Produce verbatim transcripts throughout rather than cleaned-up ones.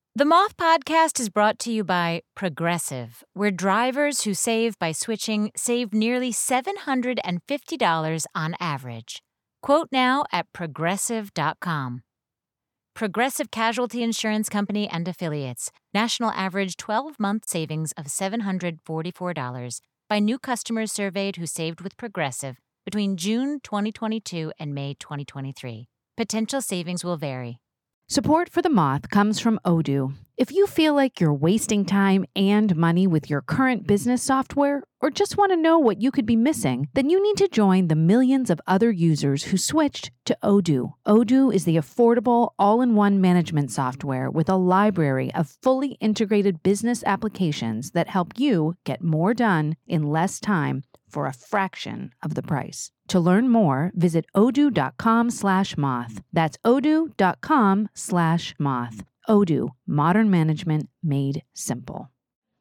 The Moth Podcast is brought to you by Progressive, where drivers who save by switching save nearly seven hundred fifty dollars on average. Quote now at progressive dot com. Progressive Casualty Insurance Company and Affiliates. National average twelve-month savings of seven hundred forty-four dollars by new customers surveyed who saved with Progressive between June twenty twenty-two and May twenty twenty-three. Potential savings will vary. Support for The Moth comes from Odoo. If you feel like you're wasting time and money with your current business software, or just want to know what you could be missing, then you need to join the millions of other users who switched to Odoo. Odoo is the affordable, all-in-one management software with a library of fully integrated business applications that help you get more done in less time for a fraction of the price. To learn more, visit odoo.com slash moth. That's odoo.com slash moth. Odoo, modern management made simple.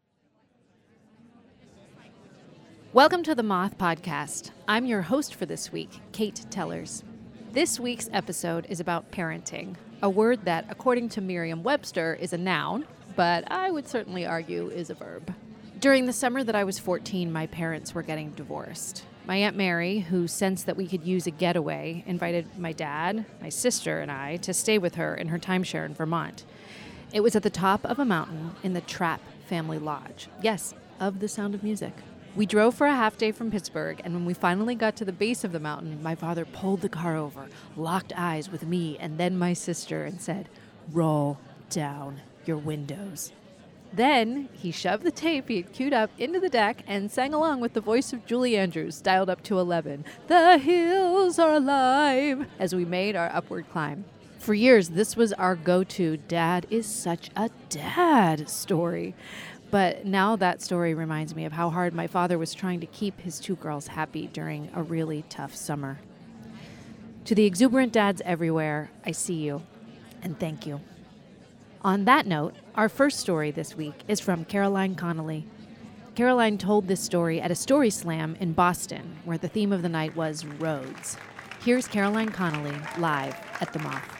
Welcome to the Moth Podcast. I'm your host for this week, Kate Tellers. This week's episode is about parenting, a word that, according to Merriam-Webster, is a noun, but I would certainly argue is a verb. During the summer that I was fourteen, my parents were getting divorced. My Aunt Mary, who sensed that we could use a getaway, invited my dad, my sister, and I to stay with her in her timeshare in Vermont. It was at the top of a mountain in the Trapp Family Lodge. Yes, of The Sound of Music. We drove for a half day from Pittsburgh, and when we finally got to the base of the mountain, my father pulled the car over, locked eyes with me and then my sister, and said, "Roll down your windows." Then he shoved the tape he had queued up into the deck and sang along with the voice of Julie Andrews, dialed up to eleven. "The hills are alive," as we made our upward climb. For years, this was our go-to "Dad is such a dad" story. But now that story reminds me of how hard my father was trying to keep his two girls happy during a really tough summer. To the exuberant dads everywhere, I see you, and thank you. On that note, our first story this week is from Caroline Connolly. Caroline told this story at a story slam in Boston, where the theme of the night was roads. Here's Caroline Connolly live at The Moth.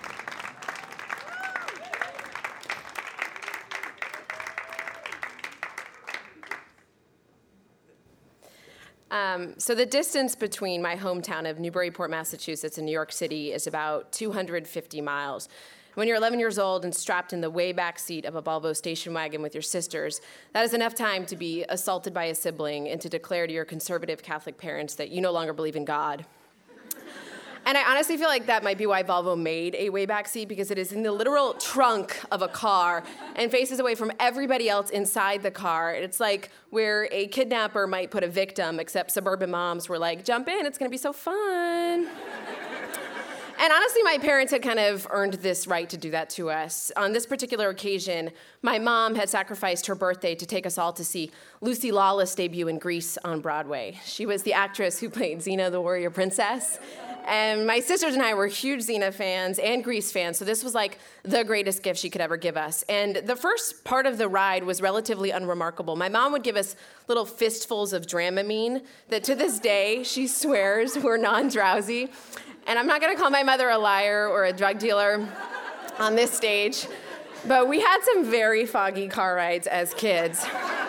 Um, so the distance between my hometown of Newburyport, Massachusetts, and New York City is about two hundred fifty miles. When you're eleven years old and strapped in the way back seat of a Volvo station wagon with your sisters, that is enough time to be assaulted by a sibling and to declare to your conservative Catholic parents that you no longer believe in God. And I honestly feel like that might be why Volvo made a way back seat, because it is in the literal trunk of a car and faces away from everybody else inside the car. It's like where a kidnapper might put a victim, except suburban moms were like, "Jump in, it's gonna be so fun." And honestly, my parents had kind of earned this right to do that to us. On this particular occasion, my mom had sacrificed her birthday to take us all to see Lucy Lawless debut in Grease on Broadway. She was the actress who played Xena the Warrior Princess. And my sisters and I were huge Xena fans and Grease fans, so this was like the greatest gift she could ever give us. And the first part of the ride was relatively unremarkable. My mom would give us little fistfuls of Dramamine that to this day she swears were non-drowsy. And I'm not gonna call my mother a liar or a drug dealer on this stage, but we had some very foggy car rides as kids.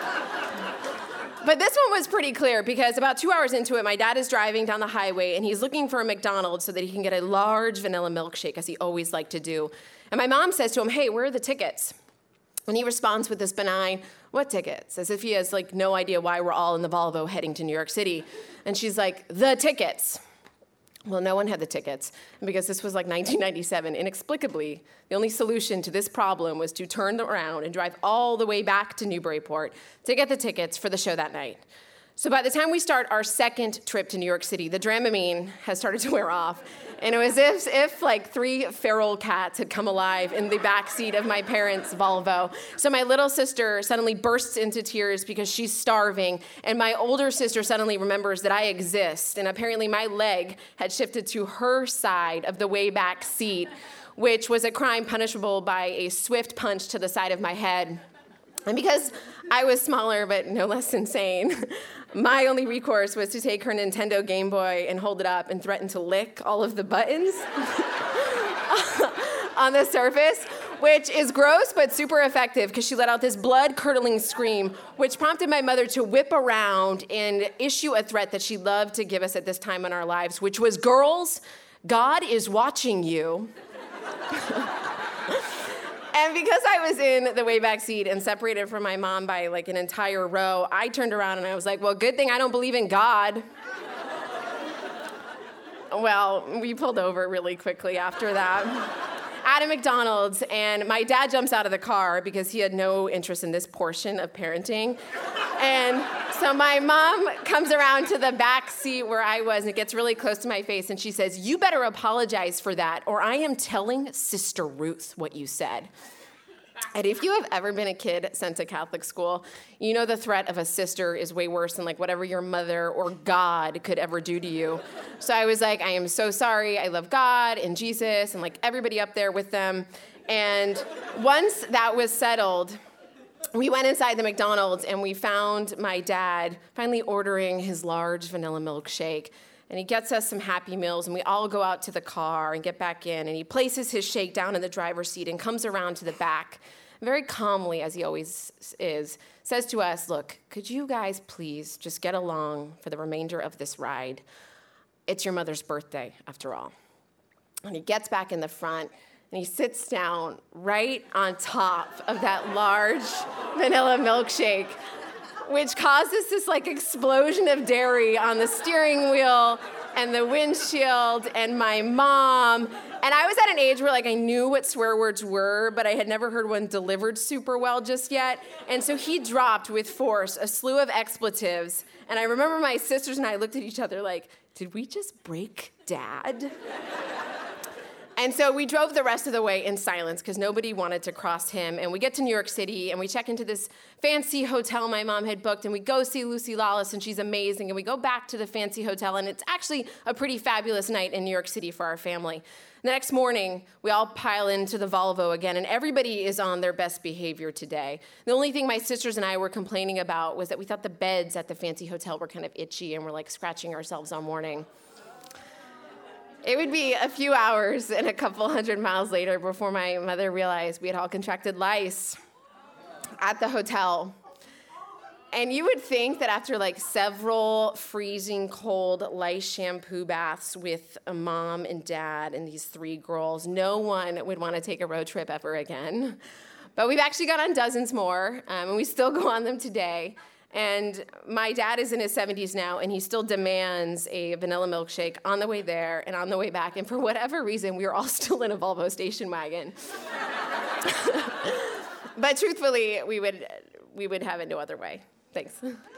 But this one was pretty clear, because about two hours into it, my dad is driving down the highway and he's looking for a McDonald's so that he can get a large vanilla milkshake, as he always liked to do. And my mom says to him, "Hey, where are the tickets?" And he responds with this benign, "What tickets?" As if he has like no idea why we're all in the Volvo heading to New York City. And she's like, "The tickets." Well, no one had the tickets, and because this was like nineteen ninety-seven, inexplicably, the only solution to this problem was to turn around and drive all the way back to Newburyport to get the tickets for the show that night. So by the time we start our second trip to New York City, the Dramamine has started to wear off, and it was as if, if like three feral cats had come alive in the backseat of my parents' Volvo. So my little sister suddenly bursts into tears because she's starving, and my older sister suddenly remembers that I exist, and apparently my leg had shifted to her side of the way back seat, which was a crime punishable by a swift punch to the side of my head. And because I was smaller but no less insane, my only recourse was to take her Nintendo Game Boy and hold it up and threaten to lick all of the buttons on the surface, which is gross but super effective because she let out this blood-curdling scream, which prompted my mother to whip around and issue a threat that she loved to give us at this time in our lives, which was, girls, God is watching you. And because I was in the way back seat and separated from my mom by like an entire row, I turned around and I was like, well, good thing I don't believe in God. Well, we pulled over really quickly after that at a McDonald's, and my dad jumps out of the car because he had no interest in this portion of parenting. And so my mom comes around to the back seat where I was, and it gets really close to my face, and she says, you better apologize for that, or I am telling Sister Ruth what you said. And if you have ever been a kid sent to Catholic school, you know the threat of a sister is way worse than like whatever your mother or God could ever do to you. So I was like, I am so sorry. I love God and Jesus and like everybody up there with them. And once that was settled, we went inside the McDonald's and we found my dad finally ordering his large vanilla milkshake. And he gets us some Happy Meals, and we all go out to the car and get back in, and he places his shake down in the driver's seat and comes around to the back, and very calmly, as he always is, says to us, look, could you guys please just get along for the remainder of this ride? It's your mother's birthday, after all. And he gets back in the front, and he sits down right on top of that large vanilla milkshake, which causes this like explosion of dairy on the steering wheel and the windshield and my mom. And I was at an age where like I knew what swear words were, but I had never heard one delivered super well just yet. And so he dropped with force a slew of expletives. And I remember my sisters and I looked at each other like, did we just break Dad? And so we drove the rest of the way in silence because nobody wanted to cross him. And we get to New York City and we check into this fancy hotel my mom had booked, and we go see Lucy Lawless, and she's amazing. And we go back to the fancy hotel, and it's actually a pretty fabulous night in New York City for our family. The next morning, we all pile into the Volvo again, and everybody is on their best behavior today. The only thing my sisters and I were complaining about was that we thought the beds at the fancy hotel were kind of itchy, and we're like scratching ourselves all morning. It would be a few hours and a couple hundred miles later before my mother realized we had all contracted lice at the hotel. And you would think that after like several freezing cold lice shampoo baths with a mom and dad and these three girls, no one would want to take a road trip ever again. But we've actually gone on dozens more, um, and we still go on them today. And my dad is in his seventies now, and he still demands a vanilla milkshake on the way there and on the way back. And for whatever reason, we are all still in a Volvo station wagon. But truthfully, we would we would have it no other way. Thanks.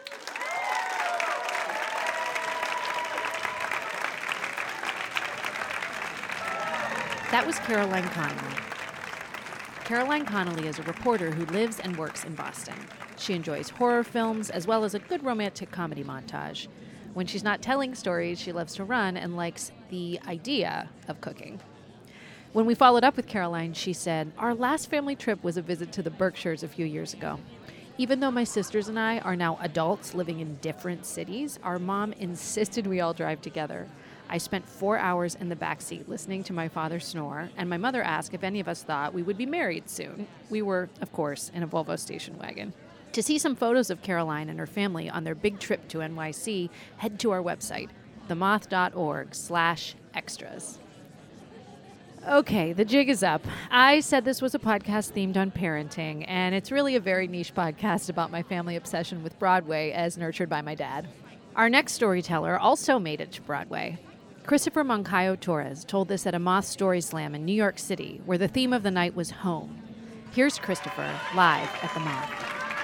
That was Caroline Connolly. Caroline Connolly is a reporter who lives and works in Boston. She enjoys horror films as well as a good romantic comedy montage. When she's not telling stories, she loves to run and likes the idea of cooking. When we followed up with Caroline, she said, our last family trip was a visit to the Berkshires a few years ago. Even though my sisters and I are now adults living in different cities, our mom insisted we all drive together. I spent four hours in the backseat listening to my father snore, and my mother asked if any of us thought we would be married soon. We were, of course, in a Volvo station wagon. To see some photos of Caroline and her family on their big trip to N Y C, head to our website, themoth.org slash extras. Okay, the jig is up. I said this was a podcast themed on parenting, and it's really a very niche podcast about my family obsession with Broadway as nurtured by my dad. Our next storyteller also made it to Broadway. Christopher Moncayo Torres told this at a Moth Story Slam in New York City, where the theme of the night was home. Here's Christopher, live at the Moth.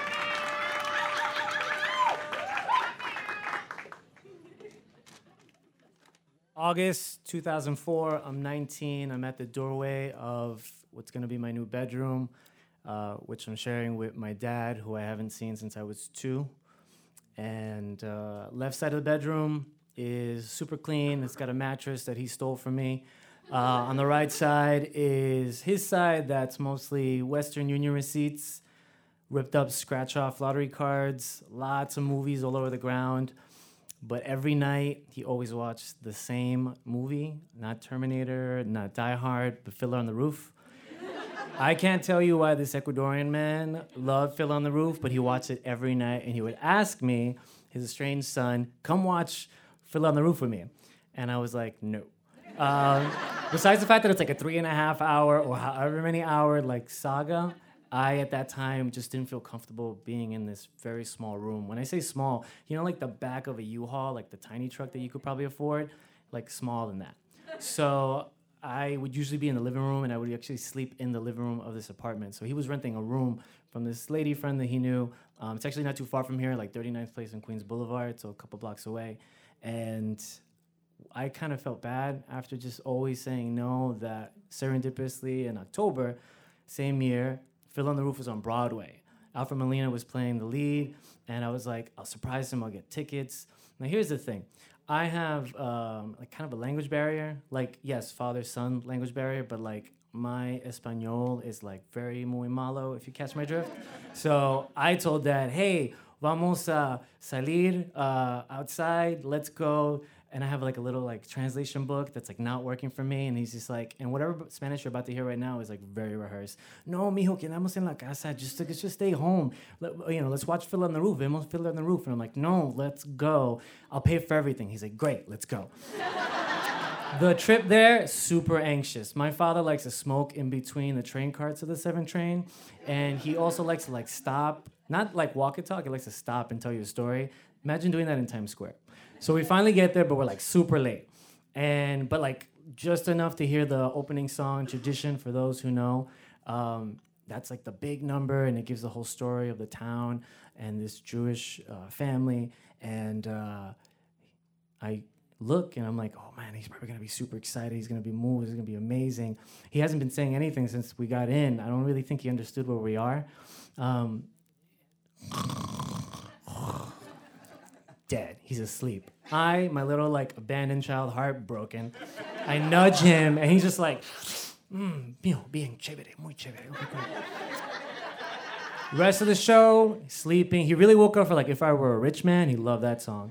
August two thousand four, I'm nineteen. I'm at the doorway of what's going to be my new bedroom, uh, which I'm sharing with my dad, who I haven't seen since I was two. And uh, left side of the bedroom is super clean. It's got a mattress that he stole from me. Uh, on the right side is his side that's mostly Western Union receipts, ripped up scratch-off lottery cards, lots of movies all over the ground. But every night, he always watched the same movie, not Terminator, not Die Hard, but Fiddler on the Roof. I can't tell you why this Ecuadorian man loved Fiddler on the Roof, but he watched it every night, and he would ask me, his estranged son, come watch Fiddler on the Roof with me. And I was like, no. Um, besides the fact that it's like a three and a half hour or however many hour like saga, I, at that time, just didn't feel comfortable being in this very small room. When I say small, you know, like the back of a U-Haul, like the tiny truck that you could probably afford, like smaller than that. So I would usually be in the living room, and I would actually sleep in the living room of this apartment. So he was renting a room from this lady friend that he knew. Um, it's actually not too far from here, like thirty-ninth Place and Queens Boulevard, so a couple blocks away. And I kind of felt bad after just always saying no, that serendipitously in October, same year, Fiddler on the Roof was on Broadway. Alfred Molina was playing the lead, and I was like, I'll surprise him, I'll get tickets. Now here's the thing. I have um, like kind of a language barrier. Like, yes, father-son language barrier, but like my Espanol is like very muy malo, if you catch my drift. So I told Dad, hey, vamos a salir uh, outside, let's go. And I have like a little like translation book that's like not working for me. And he's just like, and whatever Spanish you're about to hear right now is like very rehearsed. No, mijo, quedamos en la casa. Just, let's just stay home. Let, you know, let's watch Fiddler on the Roof. Vemos Fiddler on the Roof. And I'm like, no, let's go. I'll pay for everything. He's like, great, let's go. The trip there, super anxious. My father likes to smoke in between the train carts of the seven train. And he also likes to like stop, not like walk and talk. He likes to stop and tell you a story. Imagine doing that in Times Square. So we finally get there, but we're like super late. And, but like just enough to hear the opening song, Tradition, for those who know. Um, that's like the big number, and it gives the whole story of the town and this Jewish uh, family. And uh, I look and I'm like, oh man, he's probably gonna be super excited. He's gonna be moved. It's gonna be amazing. He hasn't been saying anything since we got in. I don't really think he understood where we are. Um, Dead. He's asleep. I, my little like abandoned child, heartbroken. I nudge him, and he's just like, mm, mío, bien chévere, muy chévere. Okay, cool. Rest of the show, sleeping. He really woke up for like If I Were a Rich Man. He loved that song.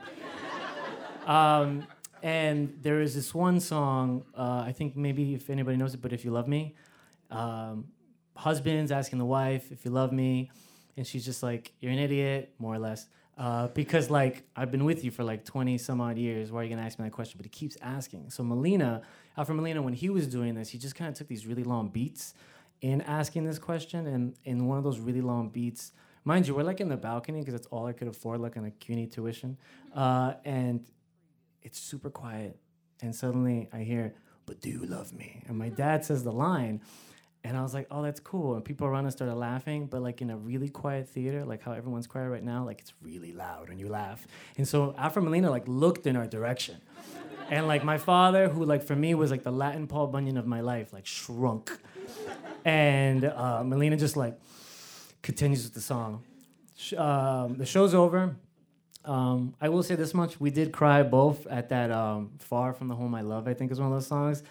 Um, and there is this one song, uh, I think maybe if anybody knows it, but If You Love Me. Um, husband's asking the wife, if you love me. And she's just like, you're an idiot, more or less. Uh, because like I've been with you for like twenty some odd years. Why are you gonna ask me that question? But he keeps asking. So Molina, Alfred Molina, when he was doing this, he just kind of took these really long beats in asking this question. And in one of those really long beats, mind you, we're like in the balcony because that's all I could afford, like on a CUNY tuition. Uh, and it's super quiet. And suddenly I hear, but do you love me? And my dad says the line. And I was like, oh, that's cool. And people around us started laughing, but like in a really quiet theater, like how everyone's quiet right now, like it's really loud when you laugh. And so Alfred Molina like looked in our direction. And like my father, who like for me was like the Latin Paul Bunyan of my life, like shrunk. And uh, Molina just like continues with the song. Sh- um, the show's over. Um, I will say this much. We did cry both at that um, Far From the Home I Love, I think is one of those songs.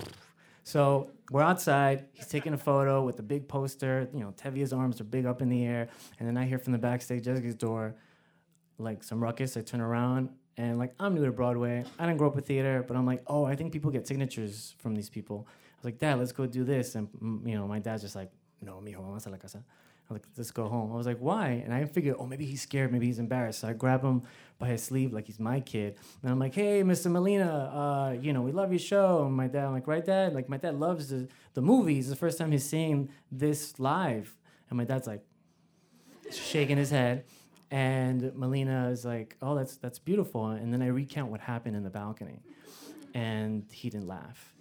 So we're outside. He's taking a photo with the big poster. You know, Tevia's arms are big up in the air. And then I hear from the backstage, Jessica's door, like some ruckus. I turn around and like, I'm new to Broadway. I didn't grow up with theater, but I'm like, oh, I think people get signatures from these people. I was like, Dad, let's go do this. And you know, my dad's just like, no, mijo, vamos a la casa. I was like, let's go home. I was like, why? And I figured, oh, maybe he's scared, maybe he's embarrassed. So I grab him by his sleeve like he's my kid. And I'm like, hey, Mister Molina, uh, you know, we love your show. And my dad, I'm like, right, Dad? Like, my dad loves the, the movies. It's the first time he's seeing this live. And my dad's like, shaking his head. And Molina is like, oh, that's that's beautiful. And then I recount what happened in the balcony. And he didn't laugh.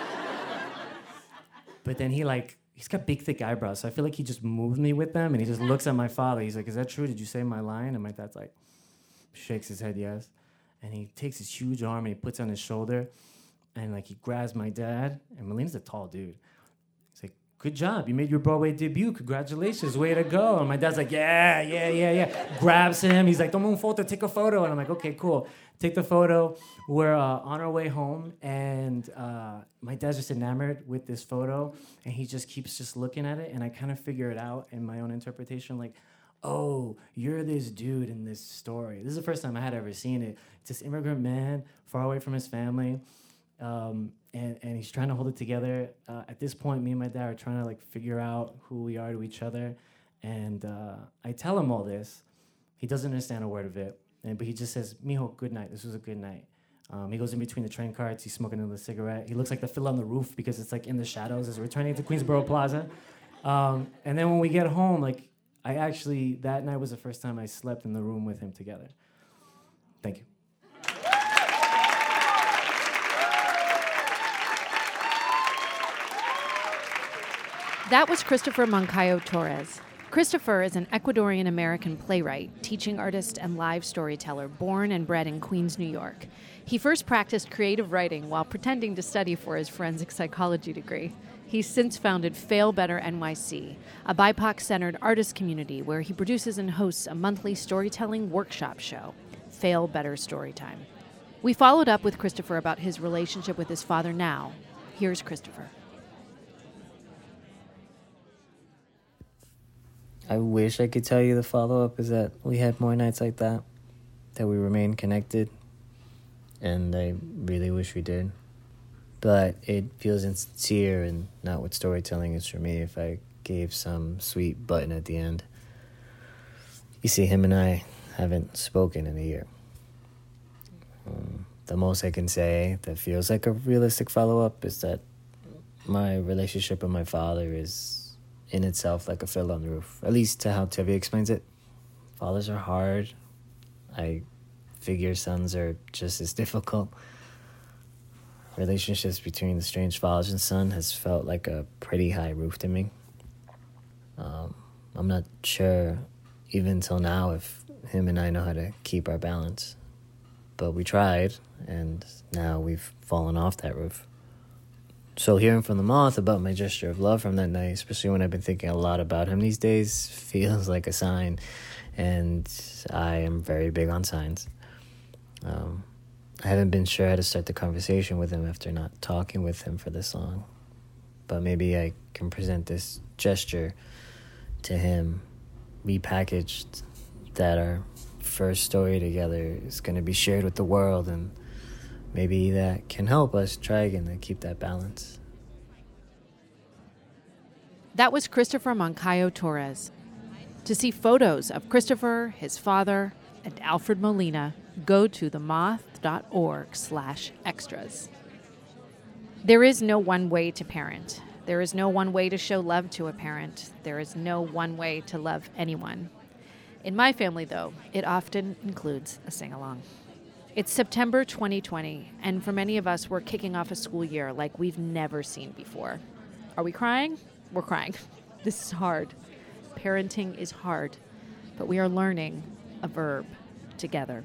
But then he like, he's got big, thick eyebrows, so I feel like he just moved me with them, and he just looks at my father. He's like, is that true? Did you say my line? And my dad's like, shakes his head, yes. And he takes his huge arm, and he puts it on his shoulder, and like he grabs my dad, and Molina's a tall dude. He's like, good job, you made your Broadway debut. Congratulations, way to go. And my dad's like, yeah, yeah, yeah, yeah. Grabs him. He's like, toma un foto, take a photo. And I'm like, okay, cool. Take the photo. We're uh, on our way home, and uh, my dad's just enamored with this photo, and he just keeps just looking at it, and I kind of figure it out in my own interpretation, like, oh, you're this dude in this story. This is the first time I had ever seen it. It's this immigrant man, far away from his family, Um, and, and he's trying to hold it together. Uh, at this point, me and my dad are trying to like figure out who we are to each other. And uh, I tell him all this. He doesn't understand a word of it. And, but he just says, "Mijo, good night. This was a good night." Um, he goes in between the train carts. He's smoking another cigarette. He looks like the fiddle on the roof because it's like in the shadows as we're turning to Queensboro Plaza. Um, and then when we get home, like I actually, that night was the first time I slept in the room with him together. Thank you. That was Christopher Moncayo Torres. Christopher is an Ecuadorian-American playwright, teaching artist, and live storyteller born and bred in Queens, New York. He first practiced creative writing while pretending to study for his forensic psychology degree. He's since founded Fail Better N Y C, a B I P O C-centered artist community where he produces and hosts a monthly storytelling workshop show, Fail Better Storytime. We followed up with Christopher about his relationship with his father now. Here's Christopher. I wish I could tell you the follow-up is that we had more nights like that, that we remained connected, and I really wish we did. But it feels insincere and not what storytelling is for me if I gave some sweet button at the end. You see, him and I haven't spoken in a year. Um, the most I can say that feels like a realistic follow-up is that my relationship with my father is in itself like a fiddle on the roof, at least to how Tevye explains it. Fathers are hard. I figure sons are just as difficult. Relationships between estranged fathers and son has felt like a pretty high roof to me. Um, I'm not sure, even until now, if him and I know how to keep our balance. But we tried, and now we've fallen off that roof. So hearing from the Moth about my gesture of love from that night, especially when I've been thinking a lot about him these days, feels like a sign. And I am very big on signs. Um, I haven't been sure how to start the conversation with him after not talking with him for this long. But maybe I can present this gesture to him, repackaged, that our first story together is going to be shared with the world, and maybe that can help us try again to keep that balance. That was Christopher Moncayo Torres. To see photos of Christopher, his father, and Alfred Molina, go to themoth.org slash extras. There is no one way to parent. There is no one way to show love to a parent. There is no one way to love anyone. In my family, though, it often includes a sing-along. It's September twenty twenty, and for many of us, we're kicking off a school year like we've never seen before. Are we crying? We're crying. This is hard. Parenting is hard, but we are learning a verb together.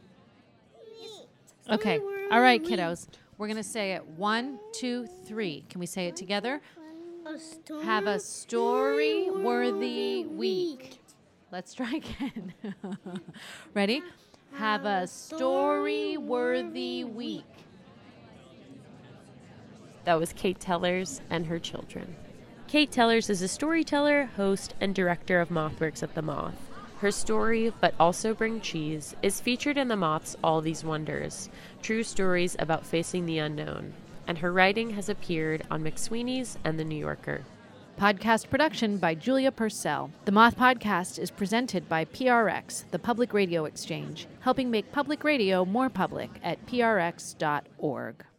Okay. All right, kiddos. We're going to say it. One, two, three. Can we say it together? Have a story-worthy week. Let's try again. Ready? Have a story-worthy week. That was Kate Tellers and her children. Kate Tellers is a storyteller, host, and director of MothWorks at The Moth. Her story, But Also Bring Cheese, is featured in The Moth's All These Wonders, true stories about facing the unknown, and her writing has appeared on McSweeney's and The New Yorker. Podcast production by Julia Purcell. The Moth Podcast is presented by P R X, the Public Radio Exchange, helping make public radio more public at p r x dot org.